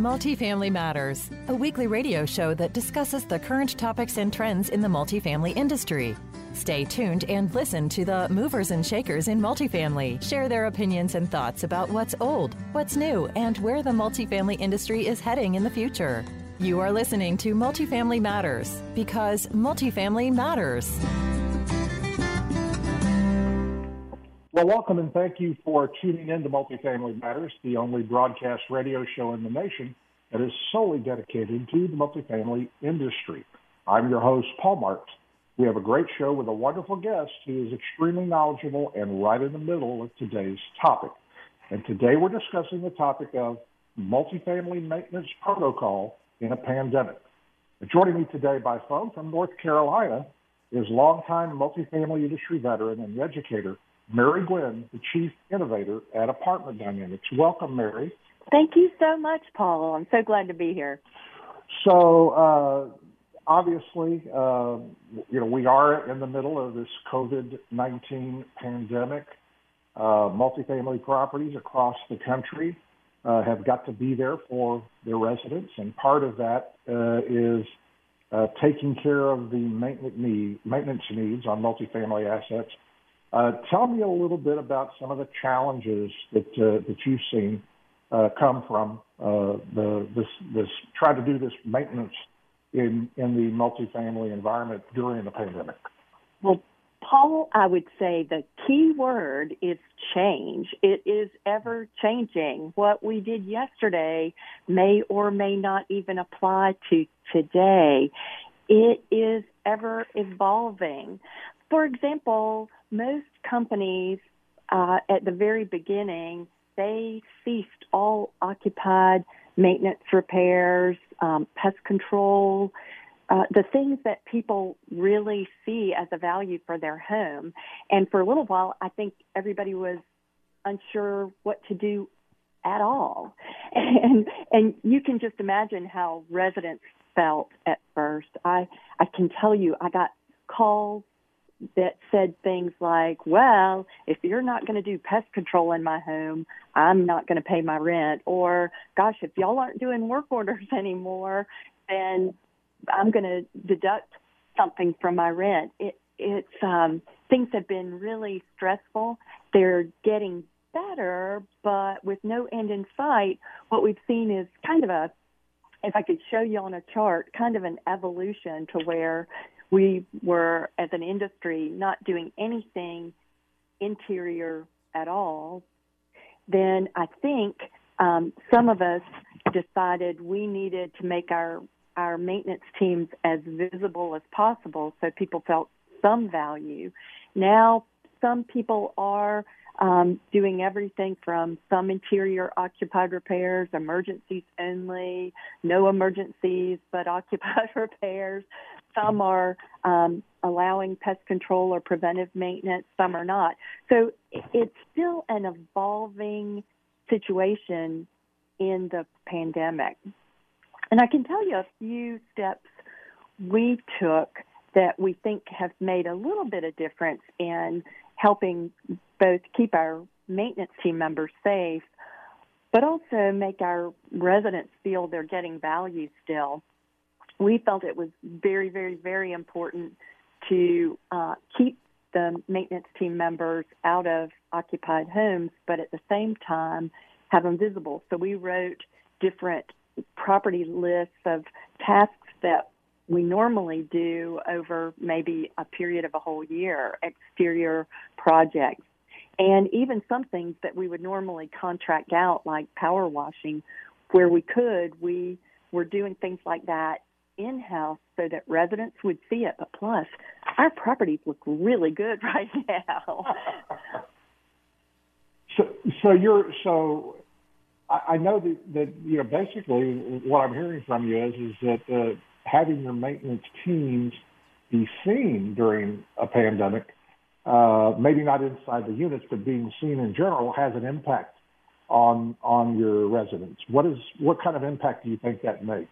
Multifamily Matters, a weekly radio show that discusses the current topics and trends in the multifamily industry. Stay tuned and listen to the movers and shakers in multifamily share their opinions and thoughts about what's old, what's new, and where the multifamily industry is heading in the future. You are listening to Multifamily Matters because multifamily matters. Well, welcome and thank you for tuning in to Multifamily Matters, the only broadcast radio show in the nation that is solely dedicated to the multifamily industry. I'm your host, Paul Marks. We have a great show with a wonderful guest who is extremely knowledgeable and right in the middle of today's topic. And today we're discussing the topic of multifamily maintenance protocol in a pandemic. Joining me today by phone from North Carolina is longtime multifamily industry veteran and educator, Mary Gwynn, the Chief Innovator at Apartment Dynamics. Welcome, Mary. Thank you so much, Paul. I'm so glad to be here. So, obviously, we are in the middle of this COVID-19 pandemic. Multifamily properties across the country have got to be there for their residents, and part of that is taking care of the maintenance needs on multifamily assets. Tell me a little bit about some of the challenges that you've seen come from this try to do this maintenance in the multifamily environment during the pandemic. Well, Paul, I would say the key word is change. It is ever changing. What we did yesterday may or may not even apply to today. It is ever evolving. For example, most companies at the very beginning, they ceased all occupied maintenance repairs, pest control, the things that people really see as a value for their home. And for a little while, I think everybody was unsure what to do at all. And you can just imagine how residents felt at first. I can tell you, I got calls that said things like, well, if you're not going to do pest control in my home, I'm not going to pay my rent. Or, gosh, if y'all aren't doing work orders anymore, then I'm going to deduct something from my rent. Things have been really stressful. They're getting better, but with no end in sight, what we've seen is kind of if I could show you on a chart, kind of an evolution to where we were, as an industry, not doing anything interior at all. Then I think some of us decided we needed to make our maintenance teams as visible as possible so people felt some value. Now, some people are doing everything from some interior occupied repairs, emergencies only, no emergencies but occupied repairs. Some are allowing pest control or preventive maintenance. Some are not. So it's still an evolving situation in the pandemic. And I can tell you a few steps we took that we think have made a little bit of difference in helping both keep our maintenance team members safe, but also make our residents feel they're getting value still. We felt it was very, very, very important to keep the maintenance team members out of occupied homes, but at the same time have them visible. So we wrote different property lists of tasks that we normally do over maybe a period of a whole year, exterior projects, and even some things that we would normally contract out, like power washing, where we were doing things like that in-house so that residents would see it. But plus, our properties look really good right now. I know that basically what I'm hearing from you is that having your maintenance teams be seen during a pandemic, maybe not inside the units, but being seen in general, has an impact on your residents. What kind of impact do you think that makes?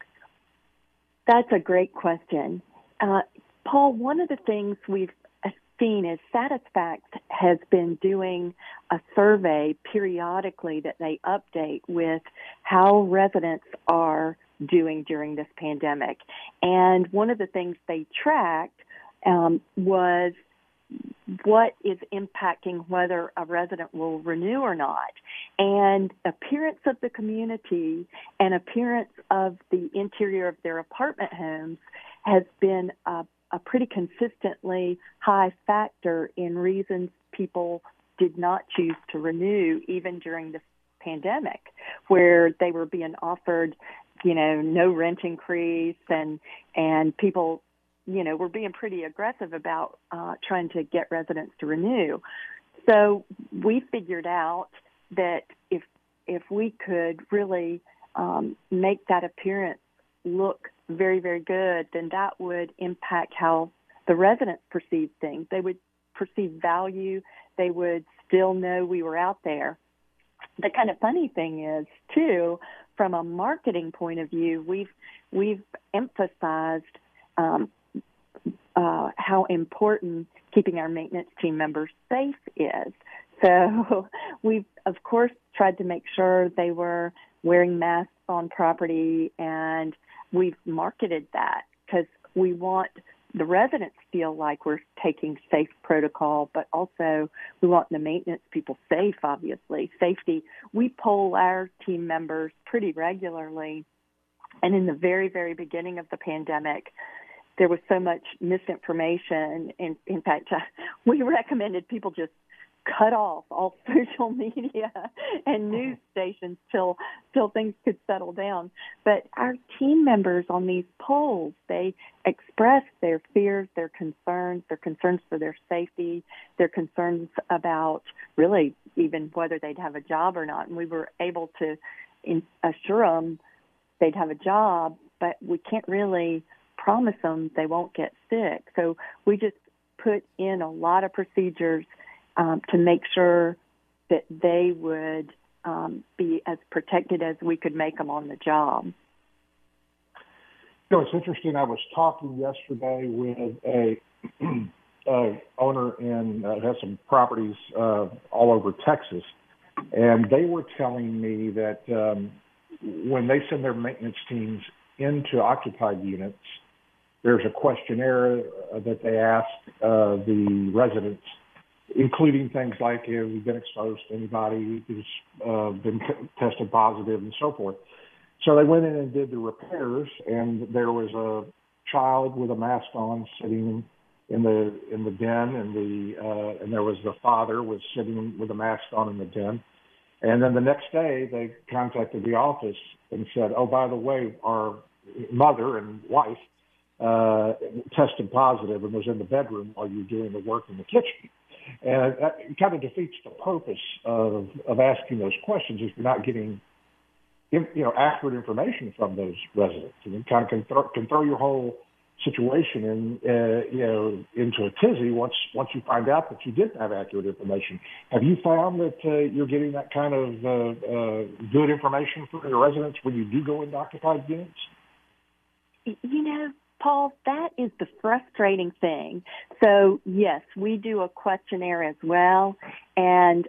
That's a great question. Paul, one of the things we've seen is Satisfact has been doing a survey periodically that they update with how residents are doing during this pandemic. And one of the things they tracked was what is impacting whether a resident will renew or not. And appearance of the community and appearance of the interior of their apartment homes has been a pretty consistently high factor in reasons people did not choose to renew even during the pandemic, where they were being offered, no rent increase, and people, were being pretty aggressive about trying to get residents to renew. So we figured out that if we could really make that appearance look very, very good, then that would impact how the residents perceive things. They would perceive value. They would still know we were out there. The kind of funny thing is, too, from a marketing point of view, we've emphasized how important keeping our maintenance team members safe is. So we've, of course, tried to make sure they were wearing masks on property, and we've marketed that because we want the residents to feel like we're taking safe protocol, but also we want the maintenance people safe, obviously. Safety. We poll our team members pretty regularly, and in the very, very beginning of the pandemic, there was so much misinformation. In fact, we recommended people just cut off all social media and news stations till things could settle down. But our team members on these polls, they expressed their fears, their concerns for their safety, their concerns about really even whether they'd have a job or not. And we were able to assure them they'd have a job, but we can't really promise them they won't get sick. So we just put in a lot of procedures to make sure that they would be as protected as we could make them on the job. It's interesting. I was talking yesterday with a owner in has some properties all over Texas, and they were telling me that when they send their maintenance teams into occupied units, there's a questionnaire that they ask the residents, including things like, have you been exposed to anybody who's been tested positive and so forth. So they went in and did the repairs, and there was a child with a mask on sitting in the den, and there was the father was sitting with a mask on in the den. And then the next day, they contacted the office and said, oh, by the way, our mother and wife tested positive and was in the bedroom while you were doing the work in the kitchen. And that kind of defeats the purpose of asking those questions if you're not getting, accurate information from those residents. And it kind of can throw your whole situation into a tizzy once you find out that you didn't have accurate information. Have you found that you're getting that kind of good information from your residents when you do go into occupied units? Paul, that is the frustrating thing. So, yes, we do a questionnaire as well, and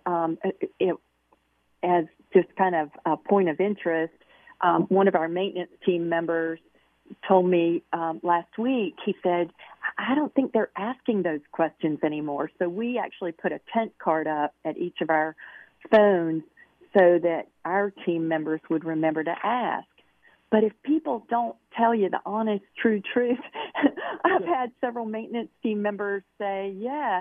as just kind of a point of interest, one of our maintenance team members told me last week, he said, I don't think they're asking those questions anymore. So we actually put a tent card up at each of our phones so that our team members would remember to ask. But if people don't tell you the honest, true truth, I've had several maintenance team members say,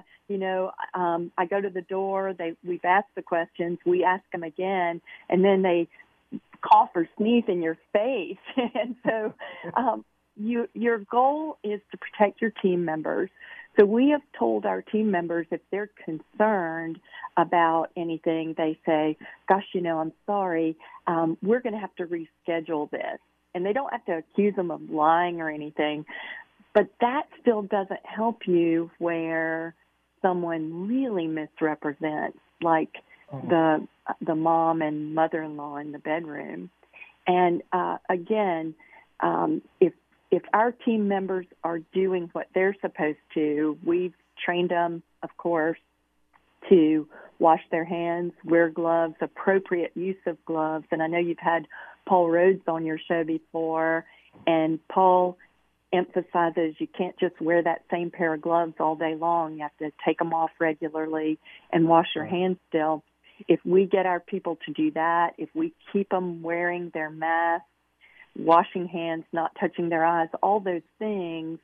I go to the door, we've asked the questions, we ask them again, and then they cough or sneeze in your face. And so your goal is to protect your team members. So we have told our team members if they're concerned about anything, they say, gosh, I'm sorry, we're going to have to reschedule this. And they don't have to accuse them of lying or anything, but that still doesn't help you where someone really misrepresents, like the mom and mother-in-law in the bedroom. And again, if our team members are doing what they're supposed to, we've trained them, of course, to wash their hands, wear gloves, appropriate use of gloves. And I know you've had Paul Rhodes on your show before, and Paul emphasizes you can't just wear that same pair of gloves all day long. You have to take them off regularly and wash your hands still. If we get our people to do that, if we keep them wearing their masks, washing hands, not touching their eyes, all those things,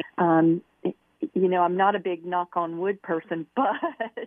I'm not a big knock on wood person, but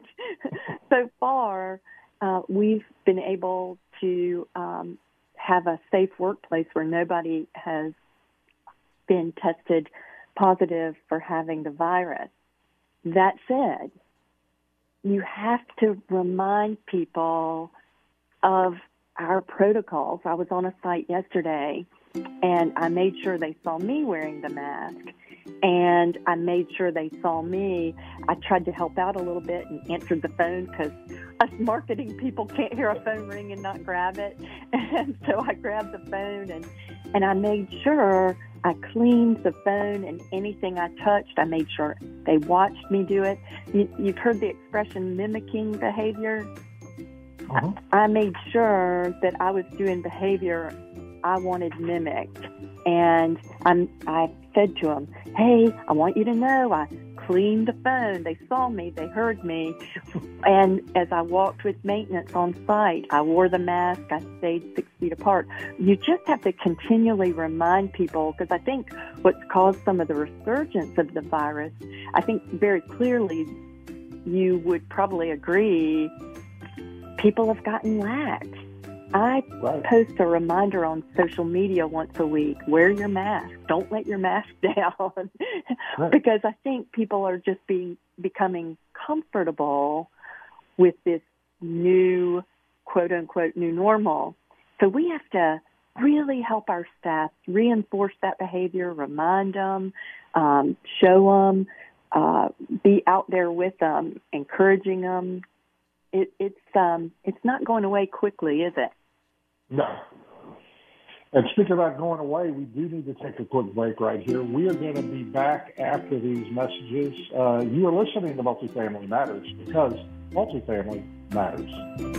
so far we've been able to have a safe workplace where nobody has been tested positive for having the virus. That said, you have to remind people of our protocols. I was on a site yesterday, and I made sure they saw me wearing the mask, and I made sure they saw me. I tried to help out a little bit and answered the phone because us marketing people can't hear a phone ring and not grab it. And so I grabbed the phone, and I made sure I cleaned the phone, and anything I touched, I made sure they watched me do it. You've heard the expression mimicking behavior. Uh-huh. I made sure that I was doing behavior I wanted mimicked. And I said to them, hey, I want you to know I cleaned the phone. They saw me. They heard me. And as I walked with maintenance on site, I wore the mask. I stayed 6 feet apart. You just have to continually remind people, because I think what's caused some of the resurgence of the virus, I think very clearly you would probably agree, people have gotten lax. I post a reminder on social media once a week, wear your mask, don't let your mask down, because I think people are just becoming comfortable with this new, quote-unquote, new normal. So we have to really help our staff reinforce that behavior, remind them, show them, be out there with them, encouraging them. It's not going away quickly, is it? No. And speaking about going away, we do need to take a quick break right here. We are going to be back after these messages. You are listening to Multifamily Matters because multifamily matters.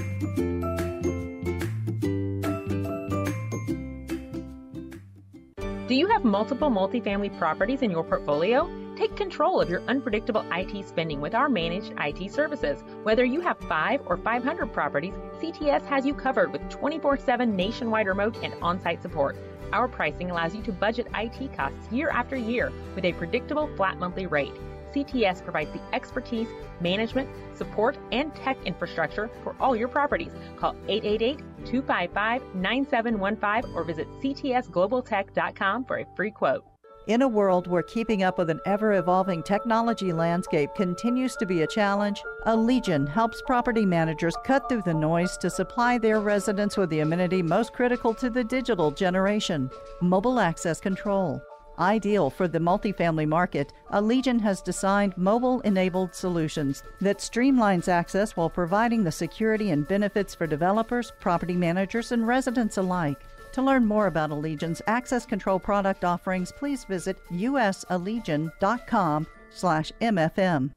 Do you have multiple multifamily properties in your portfolio? Take control of your unpredictable IT spending with our managed IT services. Whether you have 5 or 500 properties, CTS has you covered with 24/7 nationwide remote and on-site support. Our pricing allows you to budget IT costs year after year with a predictable flat monthly rate. CTS provides the expertise, management, support, and tech infrastructure for all your properties. Call 888-255-9715 or visit ctsglobaltech.com for a free quote. In a world where keeping up with an ever-evolving technology landscape continues to be a challenge, Allegion helps property managers cut through the noise to supply their residents with the amenity most critical to the digital generation: mobile access control. Ideal for the multifamily market, Allegion has designed mobile-enabled solutions that streamlines access while providing the security and benefits for developers, property managers, and residents alike. To learn more about Allegion's access control product offerings, please visit usallegion.com/MFM.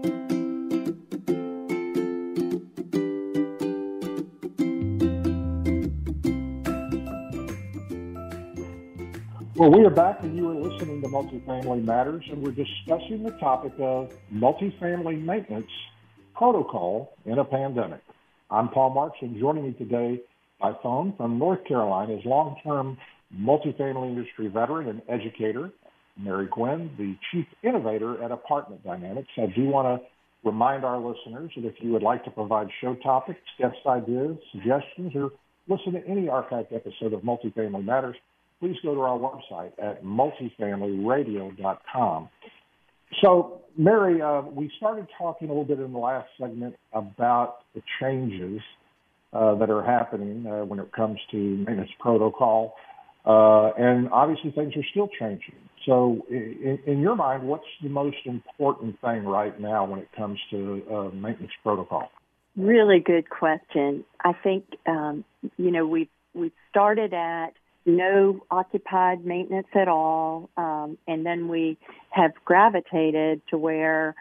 Well, we are back, and you are listening to Multifamily Matters, and we're discussing the topic of multifamily maintenance protocol in a pandemic. I'm Paul Marks, and joining me today by phone from North Carolina is long-term multifamily industry veteran and educator, Mary Gwynn, the chief innovator at Apartment Dynamics. I do want to remind our listeners that if you would like to provide show topics, guest ideas, suggestions, or listen to any archived episode of Multifamily Matters, please go to our website at multifamilyradio.com. So, Mary, we started talking a little bit in the last segment about the changes that are happening when it comes to maintenance protocol. And obviously things are still changing. So in your mind, what's the most important thing right now when it comes to maintenance protocol? Really good question. I think, we've started at no occupied maintenance at all, and then we have gravitated to where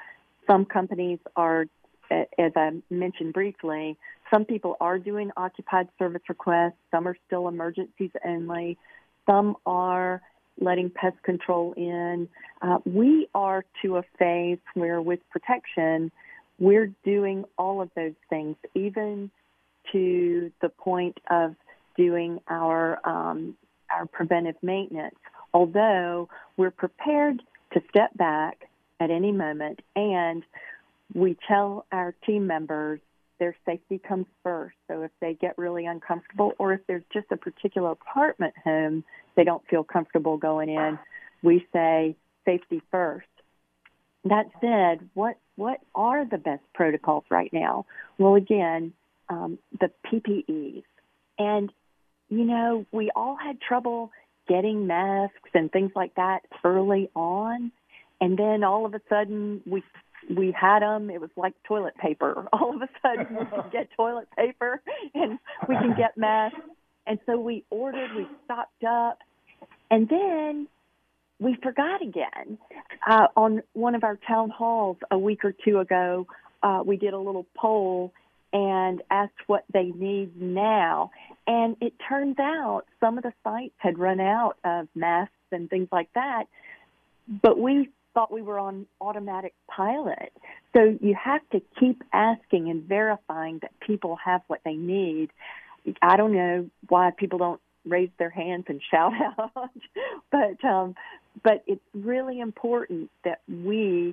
Some companies are, as I mentioned briefly, some people are doing occupied service requests. Some are still emergencies only. Some are letting pest control in. We are to a phase where with protection, we're doing all of those things, even to the point of doing our preventive maintenance, although we're prepared to step back at any moment, and we tell our team members their safety comes first. So if they get really uncomfortable, or if there's just a particular apartment home they don't feel comfortable going in, we say safety first. That said, what are the best protocols right now? Well, again, the PPEs. And, you know, we all had trouble getting masks and things like that early on. And then all of a sudden we had them. It was like toilet paper. All of a sudden we can get toilet paper and we can get masks. And so we ordered, we stocked up, and then we forgot again. On one of our town halls a week or two ago, we did a little poll and asked what they need now. And it turns out some of the sites had run out of masks and things like that, but we thought we were on automatic pilot. So you have to keep asking and verifying that people have what they need. I don't know why people don't raise their hands and shout out, but it's really important that we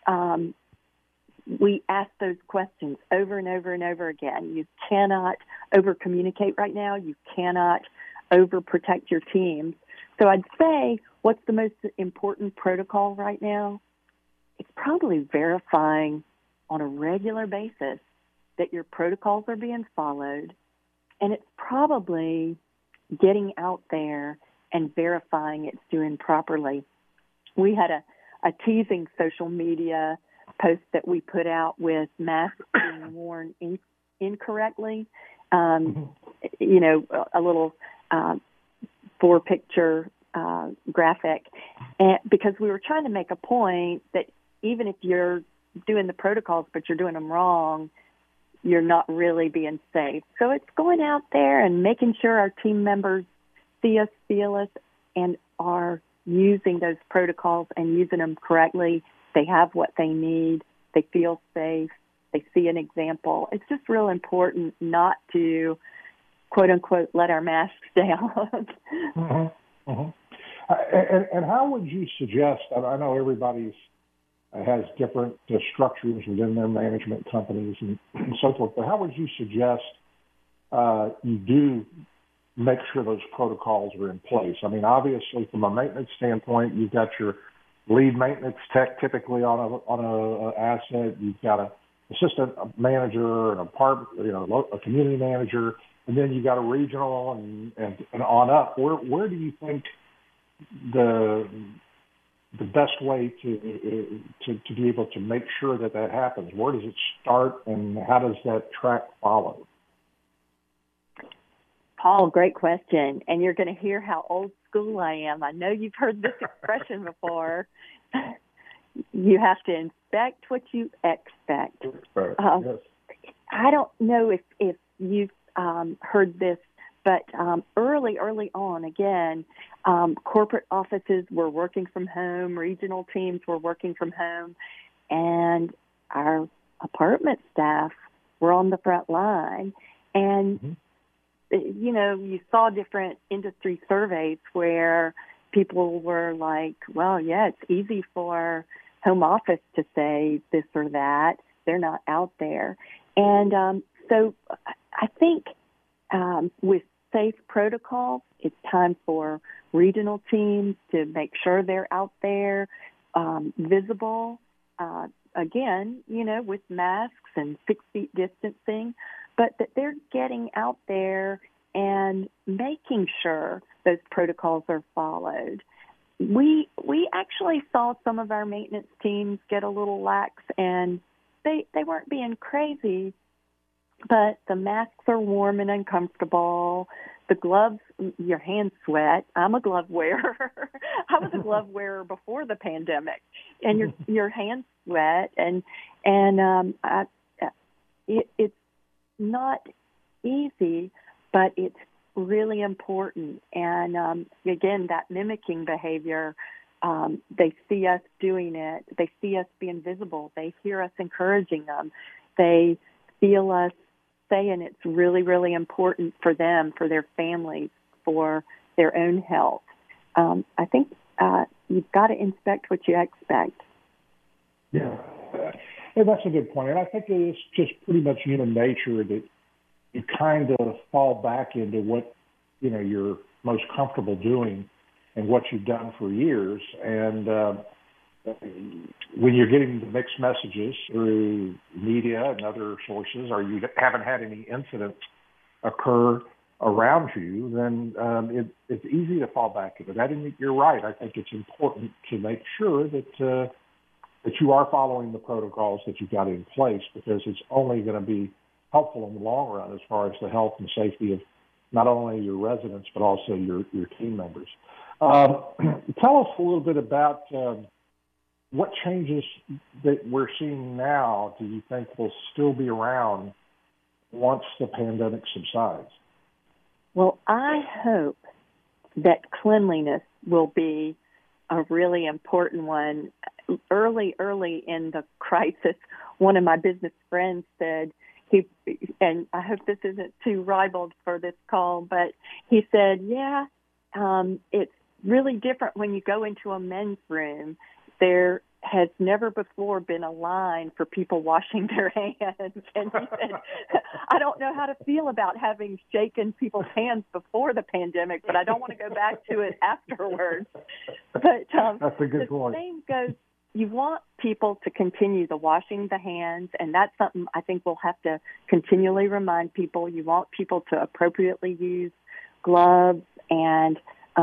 ask those questions over and over and over again. You cannot over-communicate right now. You cannot over-protect your teams. So I'd say what's the most important protocol right now? It's probably verifying on a regular basis that your protocols are being followed, and it's probably getting out there and verifying it's doing properly. We had a teasing social media post that we put out with masks being worn incorrectly, you know, a little four-picture graphic, and because we were trying to make a point that even if you're doing the protocols but you're doing them wrong, you're not really being safe. So it's going out there and making sure our team members see us, feel us, and are using those protocols and using them correctly. They have what they need. They feel safe. They see an example. It's just real important not to, quote unquote, let our masks down. And how would you suggest, I know everybody has different structures within their management companies and so forth, but how would you suggest you do make sure those protocols are in place? I mean, obviously, from a maintenance standpoint, you've got your lead maintenance tech typically on a asset. You've got an assistant manager, an apartment, a community manager, and then you've got a regional and on up. Where do you think the best way to be able to make sure that happens? Where does it start, and how does that track follow? Paul, great question. And you're going to hear how old school I am. I know you've heard this expression before. You have to inspect what you expect. Yes. I don't know if you've heard this, but early on, again, corporate offices were working from home, regional teams were working from home, and our apartment staff were on the front line. And you saw different industry surveys where people were like, well, yeah, it's easy for home office to say this or that. They're not out there. And so I think with safe protocols, it's time for regional teams to make sure they're out there, visible, again, with masks and 6 feet distancing, but that they're getting out there and making sure those protocols are followed. We actually saw some of our maintenance teams get a little lax, and they weren't being crazy, but the masks are warm and uncomfortable. the gloves, your hands sweat. I'm a glove wearer. I was a glove wearer before the pandemic, and your hands sweat, and it's not easy, but it's really important. And again, that mimicking behavior, they see us doing it. They see us being visible. They hear us encouraging them. They feel us saying it's really, really important for them, for their families, for their own health. I think you've got to inspect what you expect. Yeah, that's a good point. And I think it's just pretty much human nature that you kind of fall back into what, you're most comfortable doing and what you've done for years. And when you're getting the mixed messages through media and other sources, or you haven't had any incidents occur around you, then it's easy to fall back into that. And you're right. I think it's important to make sure that you are following the protocols that you've got in place, because it's only going to be helpful in the long run as far as the health and safety of not only your residents but also your team members. Tell us a little bit about what changes that we're seeing now do you think will still be around once the pandemic subsides? Well, I hope that cleanliness will be a really important one. Early in the crisis, one of my business friends said, and I hope this isn't too ribald for this call, but he said, it's really different when you go into a men's room. There has never before been a line for people washing their hands. And he said, I don't know how to feel about having shaken people's hands before the pandemic, but I don't want to go back to it afterwards. But that's a good point. The same goes, you want people to continue the washing the hands, and that's something I think we'll have to continually remind people. You want people to appropriately use gloves and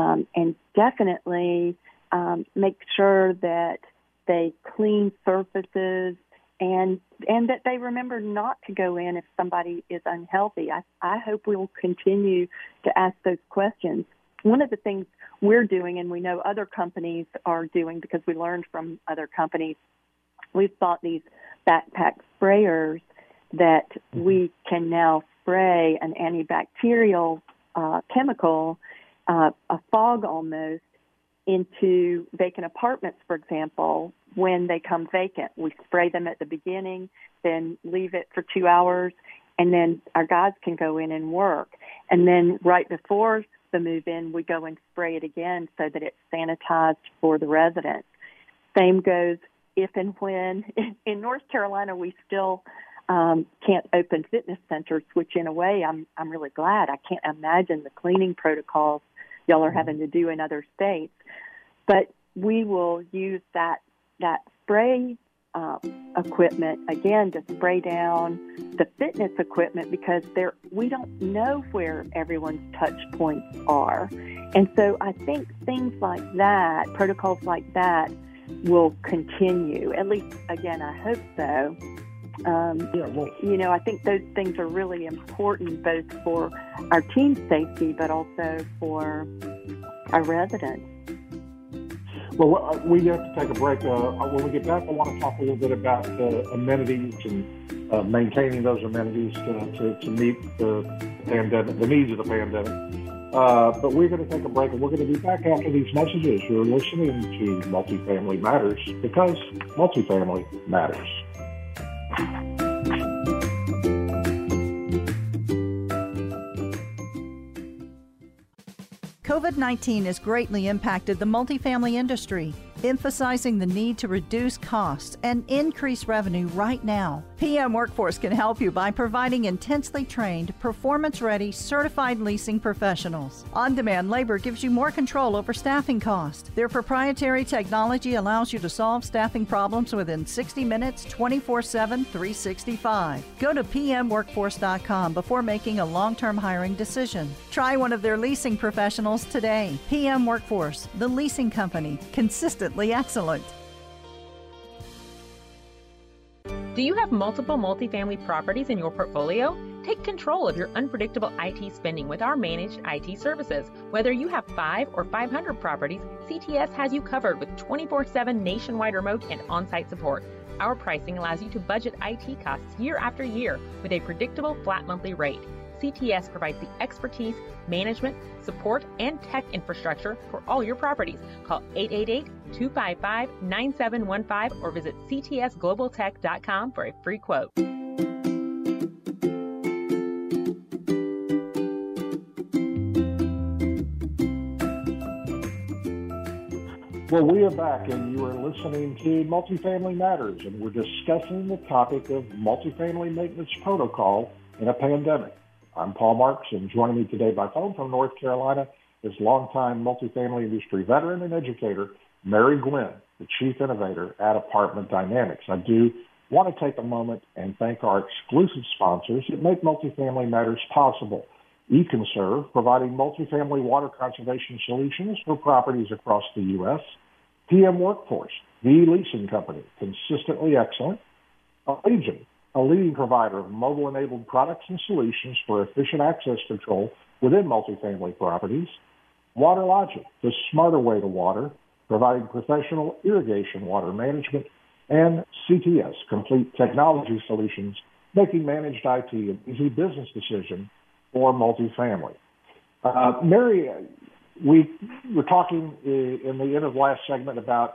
definitely make sure that they clean surfaces and that they remember not to go in if somebody is unhealthy. I hope we'll continue to ask those questions. One of the things we're doing, and we know other companies are doing because we learned from other companies, we've bought these backpack sprayers that we can now spray an antibacterial chemical, a fog almost, into vacant apartments, for example, when they come vacant. We spray them at the beginning, then leave it for 2 hours, and then our guys can go in and work. And then right before the move-in, we go and spray it again so that it's sanitized for the residents. Same goes if and when. In North Carolina, we still can't open fitness centers, which in a way I'm really glad. I can't imagine the cleaning protocols y'all are having to do in other states. But we will use that spray equipment, again, to spray down the fitness equipment because we don't know where everyone's touch points are. And so I think things like that, protocols like that, will continue. At least, again, I hope so. I think those things are really important both for our team safety but also for our residents. Well, we have to take a break. When we get back, I want to talk a little bit about amenities and maintaining those amenities to meet the pandemic, the needs of the pandemic. But we're going to take a break, and we're going to be back after these messages. You're listening to Multifamily Matters because multifamily matters. COVID-19 has greatly impacted the multifamily industry, emphasizing the need to reduce costs and increase revenue right now. PM Workforce can help you by providing intensely trained, performance-ready, certified leasing professionals. On-demand labor gives you more control over staffing costs. Their proprietary technology allows you to solve staffing problems within 60 minutes, 24/7, 365. Go to pmworkforce.com before making a long-term hiring decision. Try one of their leasing professionals today. PM Workforce, the leasing company, consistently excellent. Do you have multiple multifamily properties in your portfolio? Take control of your unpredictable IT spending with our managed IT services. Whether you have 5 or 500 properties, CTS has you covered with 24/7 nationwide remote and on-site support. Our pricing allows you to budget IT costs year after year with a predictable flat monthly rate. CTS provides the expertise, management, support, and tech infrastructure for all your properties. Call 888-255-9715 or visit ctsglobaltech.com for a free quote. Well, we are back, and you are listening to Multifamily Matters, and we're discussing the topic of multifamily maintenance protocol in a pandemic. I'm Paul Marks, and joining me today by phone from North Carolina is longtime multifamily industry veteran and educator, Mary Gwynn, the Chief Innovator at Apartment Dynamics. I do want to take a moment and thank our exclusive sponsors that make Multifamily Matters possible. eConserve, providing multifamily water conservation solutions for properties across the U.S., PM Workforce, the leasing company, consistently excellent. Allegiant, a leading provider of mobile-enabled products and solutions for efficient access control within multifamily properties. WaterLogic, the smarter way to water, providing professional irrigation water management. And CTS, complete technology solutions, making managed IT an easy business decision for multifamily. Mary, we were talking in the end of last segment about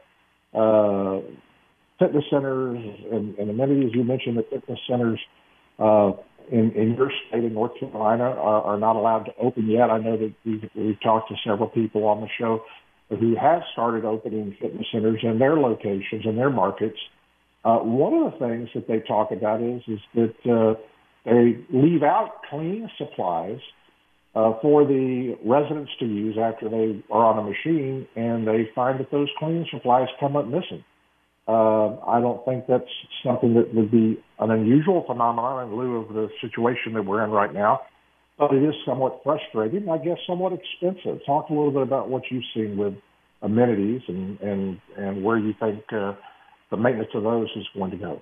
fitness centers and amenities. You mentioned that fitness centers in your state in North Carolina are not allowed to open yet. I know that we've talked to several people on the show who have started opening fitness centers in their locations, in their markets. One of the things that they talk about is that they leave out cleaning supplies for the residents to use after they are on a machine, and they find that those cleaning supplies come up missing. I don't think that's something that would be an unusual phenomenon in lieu of the situation that we're in right now, but it is somewhat frustrating, I guess somewhat expensive. Talk a little bit about what you've seen with amenities and where you think the maintenance of those is going to go.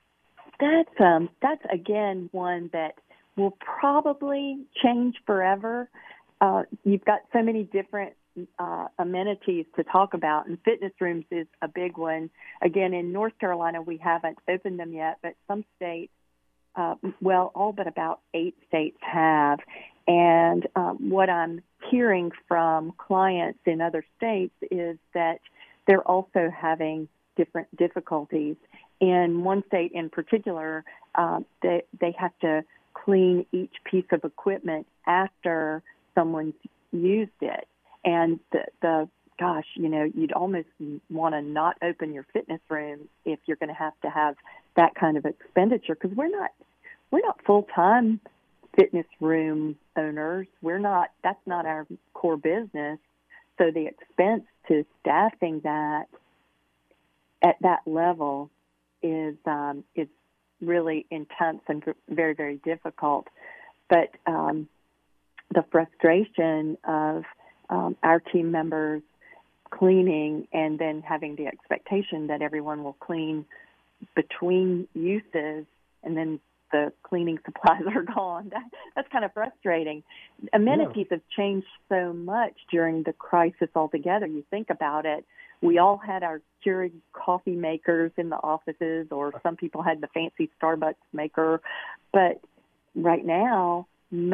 That's again one that will probably change forever. You've got so many different amenities to talk about, and fitness rooms is a big one. Again, in North Carolina, we haven't opened them yet, but some states, all but about 8 states have. And what I'm hearing from clients in other states is that they're also having different difficulties. In one state in particular, they have to clean each piece of equipment after someone's used it. And you'd almost want to not open your fitness room if you're going to have that kind of expenditure, because we're not full-time fitness room owners. That's not our core business. So the expense to staffing that at that level is really intense and very, very difficult. But the frustration of our team members cleaning and then having the expectation that everyone will clean between uses and then the cleaning supplies are gone. That's kind of frustrating. Amenities have changed so much during the crisis altogether. You think about it. We all had our Keurig coffee makers in the offices, or some people had the fancy Starbucks maker. But right now,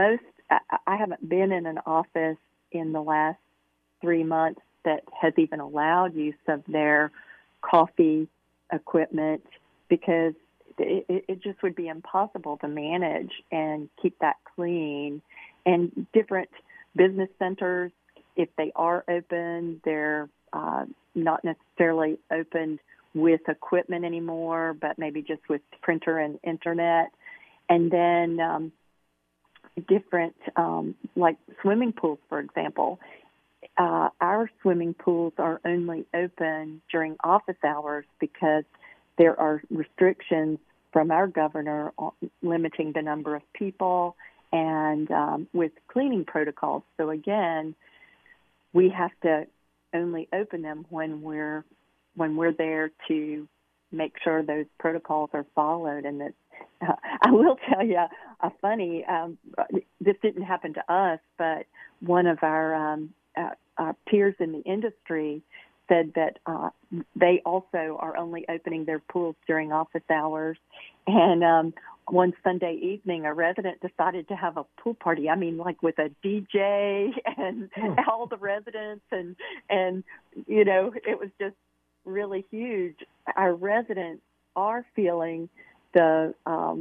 I haven't been in an office in the last 3 months that has even allowed use of their coffee equipment, because it just would be impossible to manage and keep that clean. And different business centers, if they are open, they're not necessarily opened with equipment anymore, but maybe just with printer and internet. And then different, like swimming pools, for example. Our swimming pools are only open during office hours because there are restrictions from our governor limiting the number of people and with cleaning protocols. So again, we have to only open them when we're there to make sure those protocols are followed and that I will tell you a funny. This didn't happen to us, but one of our peers in the industry said that they also are only opening their pools during office hours. And one Sunday evening, a resident decided to have a pool party. I mean, like with a DJ and all the residents, and you know, it was just really huge. Our residents are feeling the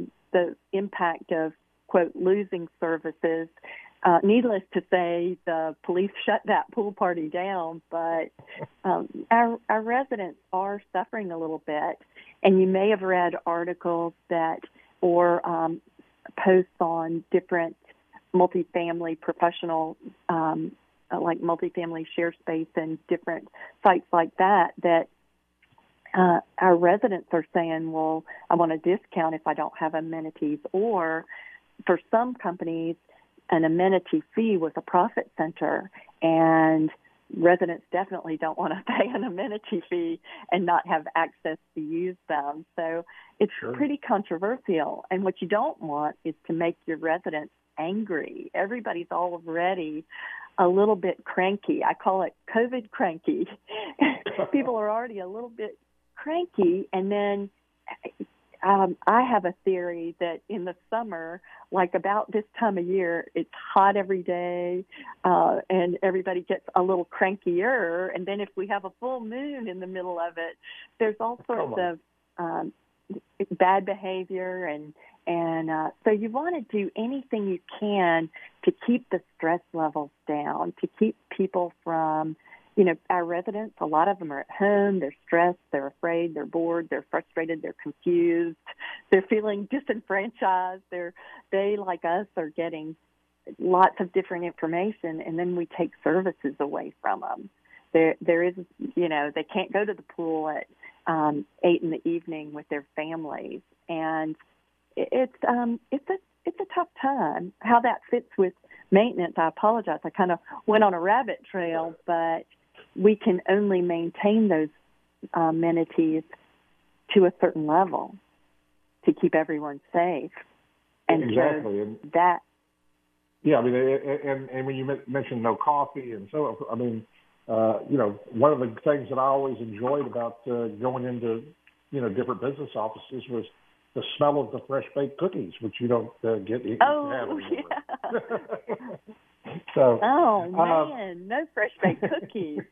impact of, quote, losing services. Needless to say, the police shut that pool party down, but our residents are suffering a little bit. And you may have read articles that or posts on different multifamily professional, like multifamily share space and different sites like that, that our residents are saying, well, I want a discount if I don't have amenities. Or for some companies, an amenity fee was a profit center, and residents definitely don't want to pay an amenity fee and not have access to use them. So it's pretty controversial. And what you don't want is to make your residents angry. Everybody's already a little bit cranky. I call it COVID cranky. People are already a little bit cranky, and then I have a theory that in the summer, like about this time of year, it's hot every day, and everybody gets a little crankier. And then if we have a full moon in the middle of it, there's all sorts of bad behavior, and so you want to do anything you can to keep the stress levels down, to keep people from, you know, our residents, a lot of them are at home, they're stressed, they're afraid, they're bored, they're frustrated, they're confused, they're feeling disenfranchised, they, like us, are getting lots of different information, and then we take services away from them. There is, you know, they can't go to the pool at 8 in the evening with their families, and it's a tough time. How that fits with maintenance, I apologize. I kind of went on a rabbit trail, but we can only maintain those amenities to a certain level to keep everyone safe. And exactly. That. Yeah, I mean, and when you mentioned no coffee and so, I mean, you know, one of the things that I always enjoyed about going into, you know, different business offices was the smell of the fresh baked cookies, which you don't get. Oh, yeah. So, man, no fresh baked cookies.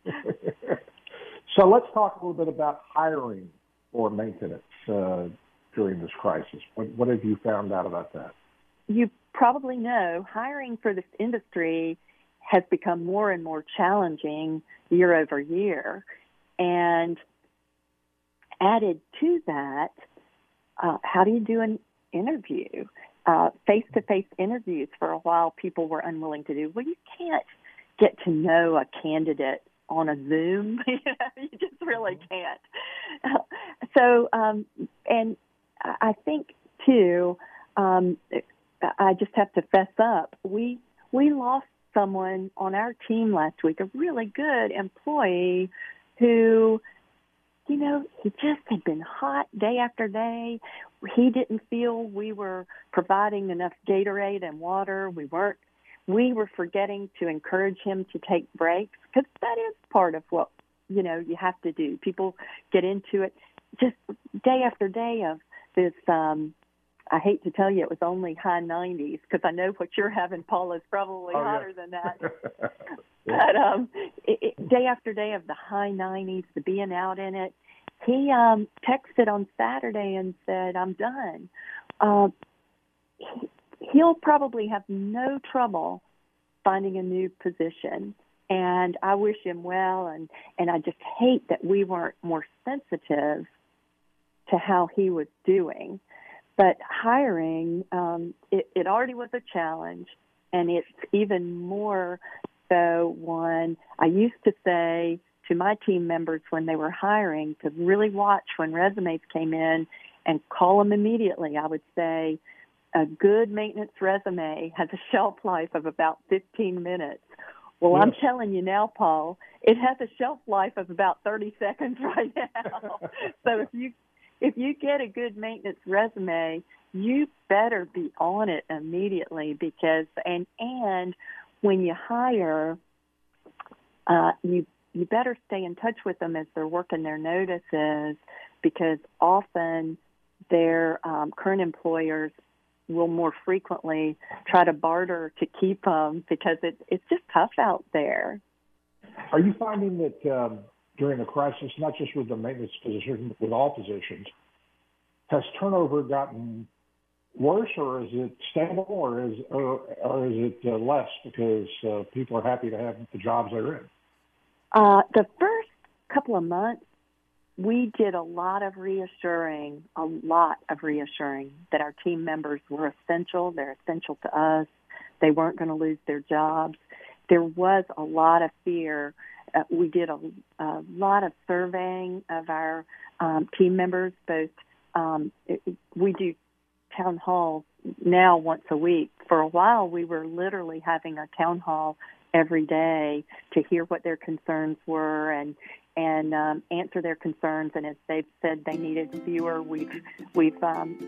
So let's talk a little bit about hiring for maintenance during this crisis. What have you found out about that? You probably know hiring for this industry has become more and more challenging year over year. And added to that, how do you do an interview? Face-to-face interviews for a while people were unwilling to do. Well, you can't get to know a candidate on a Zoom. You just really can't. So, and I think, too, I just have to fess up. We lost someone on our team last week, a really good employee who, you know, he just had been hot day after day. He didn't feel we were providing enough Gatorade and water. We were forgetting to encourage him to take breaks, because that is part of what, you know, you have to do. People get into it just day after day of this. I hate to tell you it was only high 90s, because I know what you're having, Paul, is probably hotter than that. But day after day of the high 90s, the being out in it, he texted on Saturday and said, I'm done. He'll probably have no trouble finding a new position, and I wish him well, and I just hate that we weren't more sensitive to how he was doing. But hiring, it already was a challenge, and it's even more so one. I used to say to my team members when they were hiring to really watch when resumes came in and call them immediately. I would say a good maintenance resume has a shelf life of about 15 minutes. Well, yes. I'm telling you now, Paul, it has a shelf life of about 30 seconds right now. So if if you get a good maintenance resume, you better be on it immediately, because and when you hire, you better stay in touch with them as they're working their notices, because often their current employers will more frequently try to barter to keep them, because it's just tough out there. Are you finding that during the crisis, not just with the maintenance position, but with all positions, has turnover gotten worse, or is it stable, or is it less because people are happy to have the jobs they're in? The first couple of months, we did a lot of reassuring that our team members were essential. They're essential to us. They weren't going to lose their jobs. There was a lot of fear. We did a lot of surveying of our team members. We do town hall now once a week. For a while, we were literally having a town hall every day to hear what their concerns were and answer their concerns. And if they've said they needed fewer, we've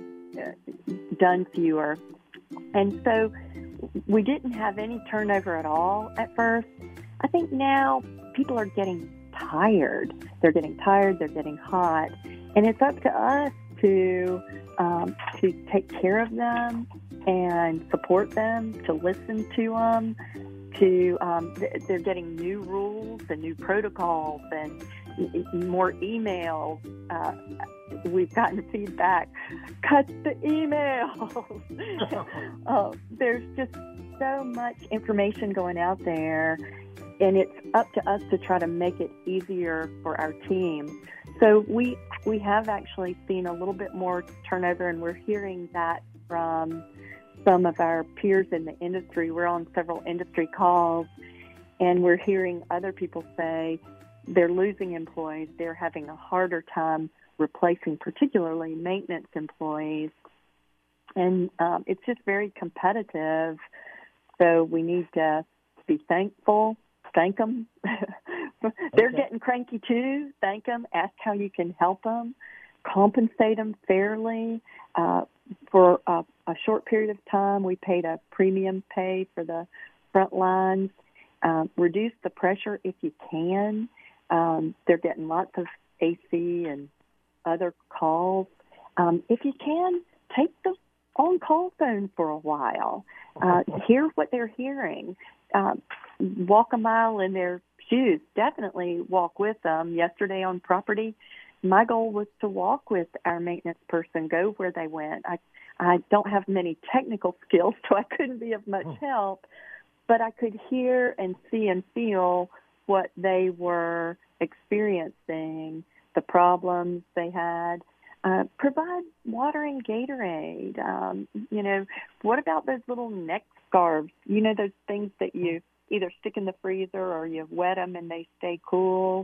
done fewer. And so we didn't have any turnover at all at first. I think now people are getting tired. They're getting tired. They're getting hot. And it's up to us to take care of them and support them, to listen to them. They're getting new rules and new protocols and more emails. We've gotten feedback. Cut the emails. There's just so much information going out there, and it's up to us to try to make it easier for our team. So we have actually seen a little bit more turnover, and we're hearing that from some of our peers in the industry. We're on several industry calls, and we're hearing other people say they're losing employees. They're having a harder time replacing particularly maintenance employees. And it's just very competitive. So we need to be thankful, thank them. They're getting cranky too. Thank them. Ask how you can help them. Compensate them fairly. For a short period of time, we paid a premium pay for the front lines. Reduce the pressure if you can. They're getting lots of AC and other calls. If you can, take the on-call phone for a while. Hear what they're hearing. Walk a mile in their shoes. Definitely walk with them. Yesterday on property, my goal was to walk with our maintenance person, go where they went. I don't have many technical skills, so I couldn't be of much help, but I could hear and see and feel what they were experiencing, the problems they had. Provide water and Gatorade. What about those little neck scarves? Those things that you either stick in the freezer or you wet them and they stay cool.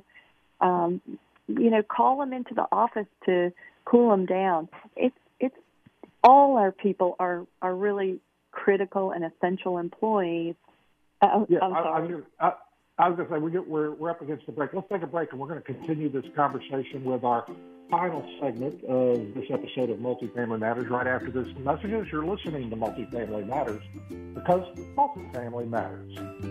Call them into the office to cool them down. It's all our people are really critical and essential employees. I'm sorry. I was going to say we're up against the break. Let's take a break, and we're going to continue this conversation with our final segment of this episode of Multifamily Matters right after this messages. You're listening to Multifamily Matters because multifamily matters.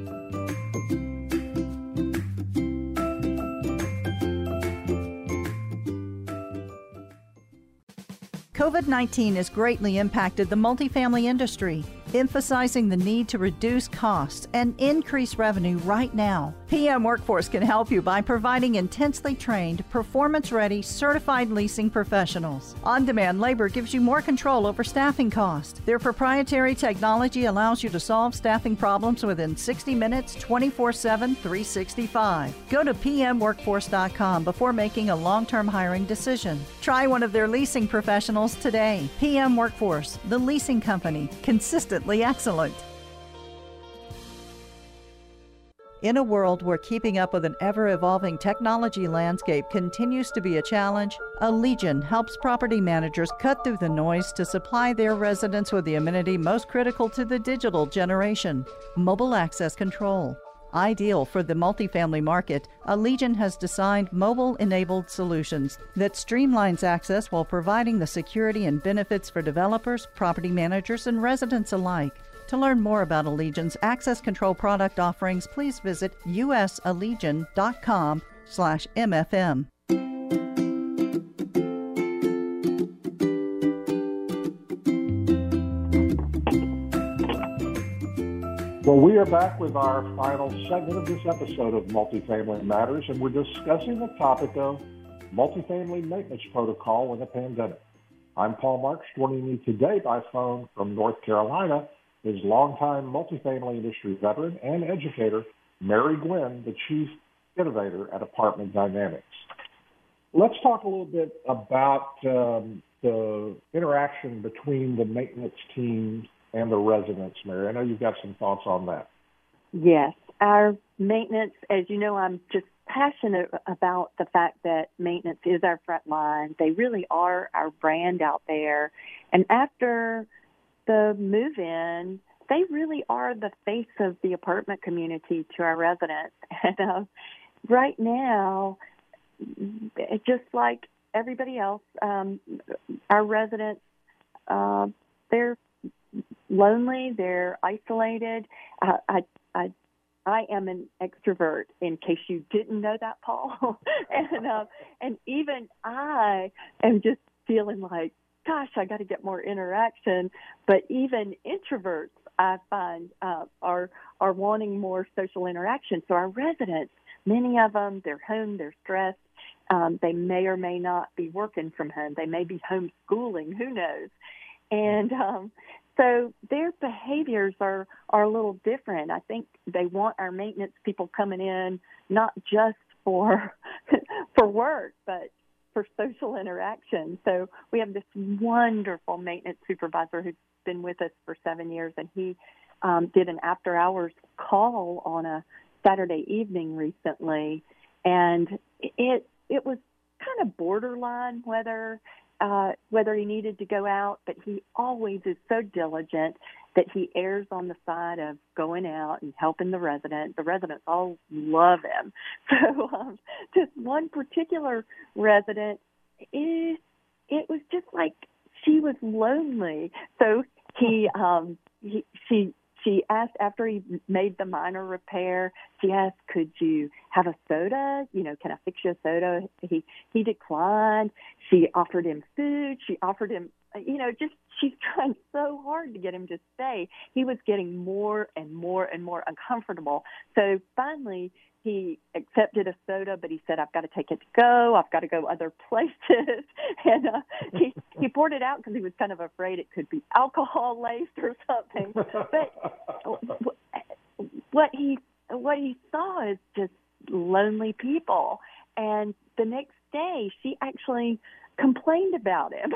COVID-19 has greatly impacted the multifamily industry, emphasizing the need to reduce costs and increase revenue right now. PM Workforce can help you by providing intensely trained, performance-ready, certified leasing professionals. On-demand labor gives you more control over staffing costs. Their proprietary technology allows you to solve staffing problems within 60 minutes, 24/7, 365. Go to pmworkforce.com before making a long-term hiring decision. Try one of their leasing professionals today. PM Workforce, the leasing company, consistently excellent. In a world where keeping up with an ever-evolving technology landscape continues to be a challenge, Allegion helps property managers cut through the noise to supply their residents with the amenity most critical to the digital generation: mobile access control. Ideal for the multifamily market, Allegion has designed mobile-enabled solutions that streamlines access while providing the security and benefits for developers, property managers, and residents alike. To learn more about Allegion's access control product offerings, please visit usallegion.com/MFM. Well, we are back with our final segment of this episode of Multifamily Matters, and we're discussing the topic of multifamily maintenance protocol in a pandemic. I'm Paul Marks. Joining me today by phone from North Carolina is longtime multifamily industry veteran and educator, Mary Gwynn, the Chief Innovator at Apartment Dynamics. Let's talk a little bit about the interaction between the maintenance teams and the residents, Mary. I know you've got some thoughts on that. Yes. Our maintenance, as you know, I'm just passionate about the fact that maintenance is our front line. They really are our brand out there. And after the move-in, they really are the face of the apartment community to our residents. And right now, just like everybody else, our residents, they're lonely, they're isolated. I am an extrovert, in case you didn't know that, Paul. And even I am just feeling like, gosh, I got to get more interaction. But even introverts, I find, are wanting more social interaction. So our residents, many of them, they're home, they're stressed. They may or may not be working from home. They may be homeschooling. Who knows? And so their behaviors are a little different. I think they want our maintenance people coming in not just for work, but for social interaction. So we have this wonderful maintenance supervisor who's been with us for 7 years, and he did an after-hours call on a Saturday evening recently, and it was kind of borderline whether he needed to go out, but he always is so diligent that he errs on the side of going out and helping the residents. The residents all love him. So this one particular resident, it was just like she was lonely. So she asked, after he made the minor repair, she asked, could you have a soda? Can I fix you a soda? He declined. She offered him food. She offered him, she's trying so hard to get him to stay. He was getting more and more and more uncomfortable. So finally, he accepted a soda, but he said, I've got to take it to go. I've got to go other places. And he poured it out because he was kind of afraid it could be alcohol-laced or something. But what he saw is just lonely people. And the next day, she actually complained about him,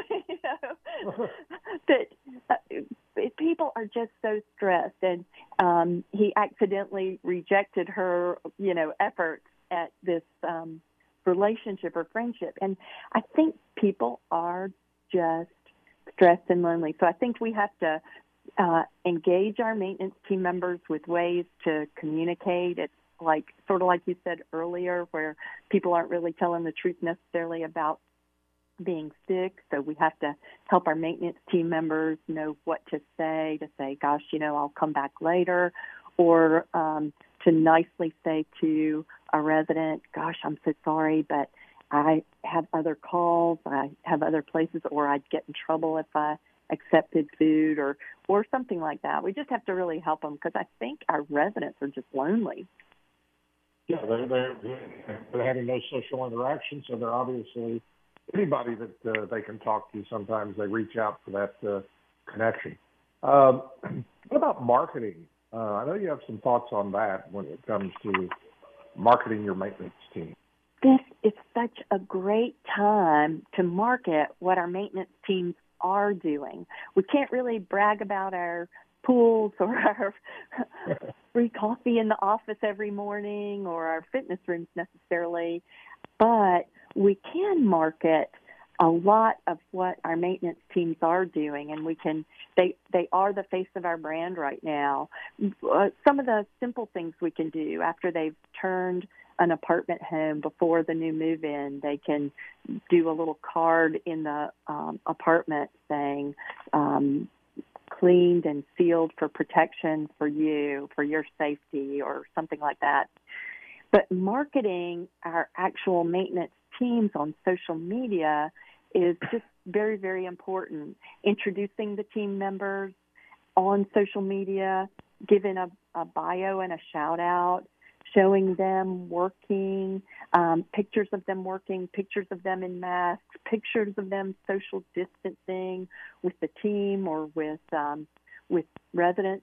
that people are just so stressed. And he accidentally rejected her, efforts at this relationship or friendship. And I think people are just stressed and lonely. So I think we have to engage our maintenance team members with ways to communicate. It's sort of like you said earlier, where people aren't really telling the truth necessarily about being sick. So we have to help our maintenance team members know what to say, gosh, I'll come back later, or to nicely say to a resident, gosh, I'm so sorry, but I have other calls, I have other places, or I'd get in trouble if I accepted food or something like that. We just have to really help them, because I think our residents are just lonely. Yeah, they're having no social interaction, so they're obviously anybody that they can talk to. Sometimes they reach out for that connection. What about marketing? I know you have some thoughts on that when it comes to marketing your maintenance team. This is such a great time to market what our maintenance teams are doing. We can't really brag about our pools or our free coffee in the office every morning or our fitness rooms necessarily, but we can market a lot of what our maintenance teams are doing, and they are the face of our brand right now. Some of the simple things we can do after they've turned an apartment home before the new move-in, they can do a little card in the apartment saying, cleaned and sealed for protection for you, for your safety, or something like that. But marketing our actual maintenance teams on social media is just very, very important. Introducing the team members on social media, giving a bio and a shout-out, showing them working, pictures of them working, pictures of them in masks, pictures of them social distancing with the team or with residents.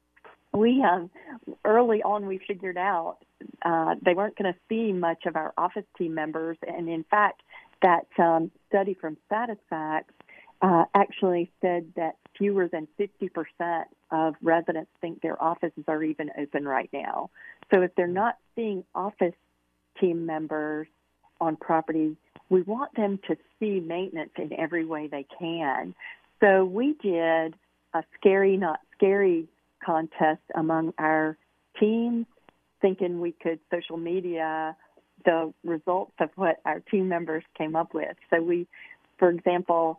We early on we figured out they weren't going to see much of our office team members, and in fact, that study from Satisfax actually said that fewer than 50% of residents think their offices are even open right now. So if they're not seeing office team members on property, we want them to see maintenance in every way they can. So we did a scary, not scary contest among our teams, thinking we could social media the results of what our team members came up with. So we, for example,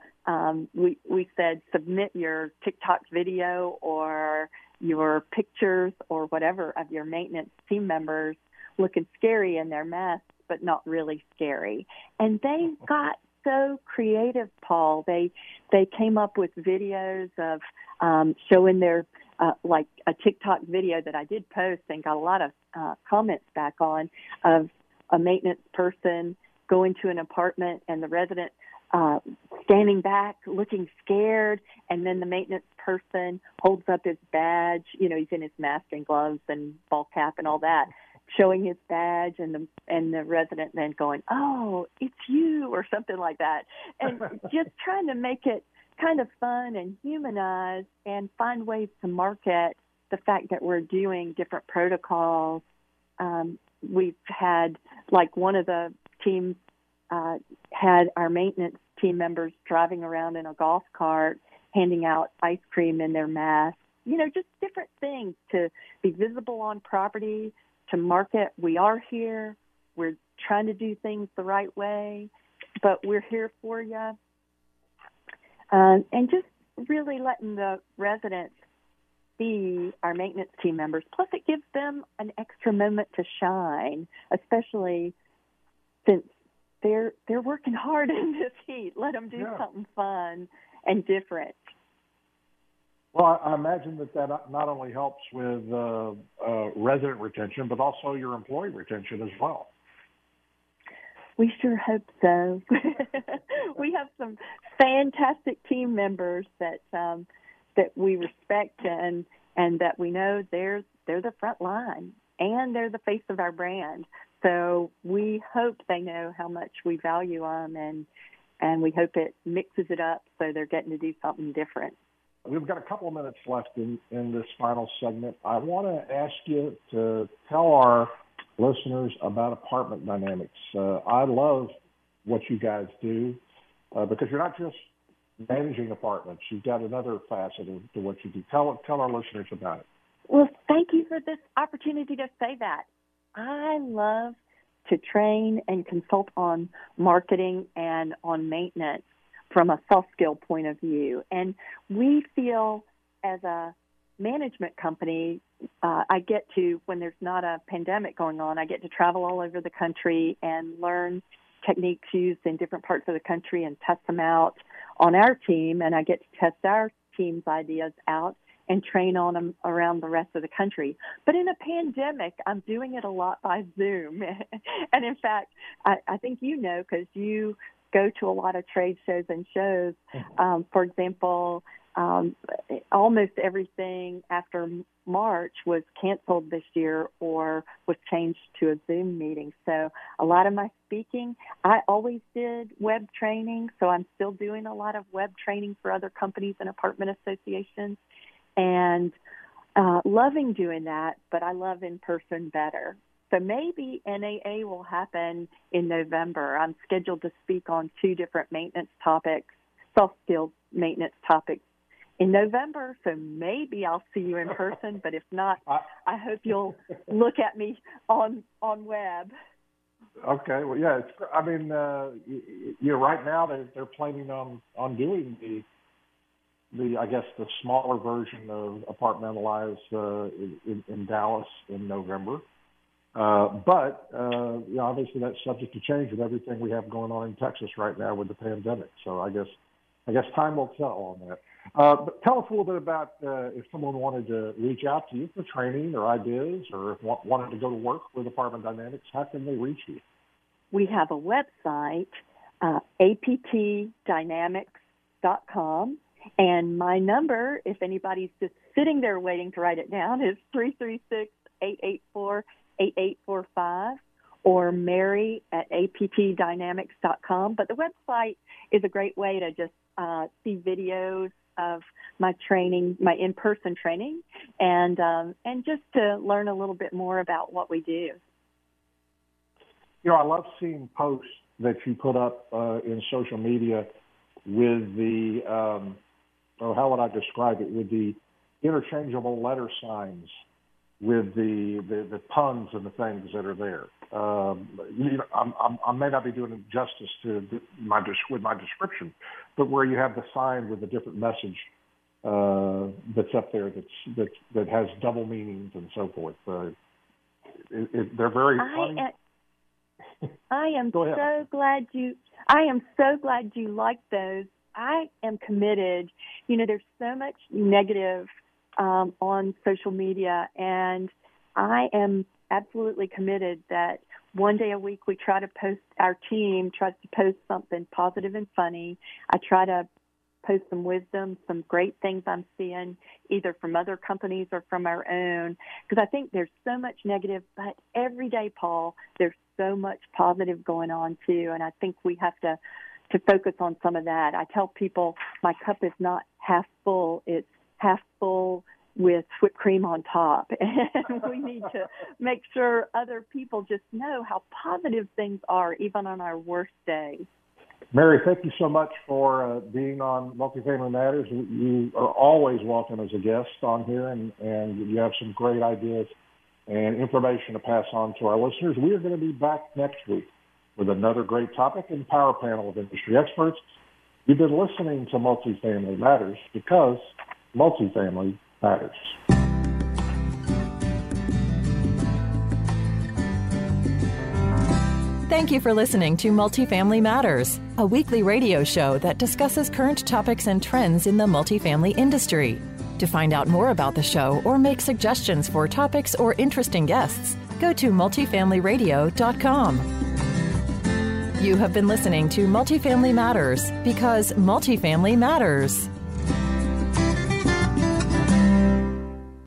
we said submit your TikTok video or your pictures or whatever of your maintenance team members looking scary in their masks, but not really scary. And they got so creative, Paul. They came up with videos of showing their like a TikTok video that I did post and got a lot of comments back on, of a maintenance person going to an apartment and the resident standing back looking scared, and then the maintenance person holds up his badge. You know, he's in his mask and gloves and ball cap and all that, showing his badge, and the resident then going, "Oh, it's you," or something like that, and just trying to make it kind of fun and humanized and find ways to market the fact that we're doing different protocols. We've had, like, one of the teams had our maintenance team members driving around in a golf cart handing out ice cream in their masks. You know, just different things to be visible on property, to market we are here, we're trying to do things the right way, but we're here for you. And just really letting the residents see our maintenance team members. Plus, it gives them an extra moment to shine, especially since they're working hard in this heat. Let them do something fun and different. Well, I imagine that not only helps with resident retention, but also your employee retention as well. We sure hope so. We have some fantastic team members that we respect and that we know they're the front line and they're the face of our brand. So we hope they know how much we value them, and we hope it mixes it up so they're getting to do something different. We've got a couple of minutes left in this final segment. I want to ask you to tell our listeners about Apartment Dynamics. I love what you guys do because you're not just managing apartments. You've got another facet to what you do. Tell our listeners about it. Well, thank you for this opportunity to say that. I love to train and consult on marketing and on maintenance from a soft skill point of view. And we feel as a management company, I get to, when there's not a pandemic going on, I get to travel all over the country and learn techniques used in different parts of the country and test them out on our team. And I get to test our team's ideas out and train on them around the rest of the country. But in a pandemic, I'm doing it a lot by Zoom. And in fact, I think you know, because you go to a lot of trade shows and shows. For example, almost everything after March was canceled this year or was changed to a Zoom meeting. So a lot of my speaking, I always did web training, so I'm still doing a lot of web training for other companies and apartment associations, and loving doing that, but I love in person better. So maybe NAA will happen in November. I'm scheduled to speak on 2 different maintenance topics, soft skills maintenance topics in November. So maybe I'll see you in person, but if not, I hope you'll look at me on web. Okay. Well, yeah. Right now they're planning on doing the I guess the smaller version of Apartmentalize in Dallas in November. But obviously that's subject to change with everything we have going on in Texas right now with the pandemic. So I guess time will tell on that. But tell us a little bit about if someone wanted to reach out to you for training or ideas, or if wanted to go to work with Apartment Dynamics, how can they reach you? We have a website, aptdynamics.com, and my number, if anybody's just sitting there waiting to write it down, is 336-884-8845, or Mary at aptdynamics.com. But the website is a great way to just see videos of my training, my in-person training, and just to learn a little bit more about what we do. I love seeing posts that you put up in social media with the, how would I describe it, with the interchangeable letter signs with the puns and the things that are there. I may not be doing justice to my description, but where you have the sign with the different message that's up there that has double meanings and so forth. They're very funny. I am so glad you like those. I am committed. There's so much negative on social media, and I am absolutely committed that one day a week we try to post, our team tries to post something positive and funny. I try to post some wisdom, some great things I'm seeing, either from other companies or from our own, because I think there's so much negative, but every day, Paul, there's so much positive going on too, and I think we have to focus on some of that. I tell people my cup is not half full, it's half full with whipped cream on top. And we need to make sure other people just know how positive things are, even on our worst days. Mary, thank you so much for being on Multifamily Matters. You are always welcome as a guest on here, and you have some great ideas and information to pass on to our listeners. We are going to be back next week with another great topic and power panel of industry experts. You've been listening to Multifamily Matters because multifamily matters. Thank you for listening to Multifamily Matters, a weekly radio show that discusses current topics and trends in the multifamily industry. To find out more about the show or make suggestions for topics or interesting guests, go to multifamilyradio.com. You have been listening to Multifamily Matters because multifamily matters.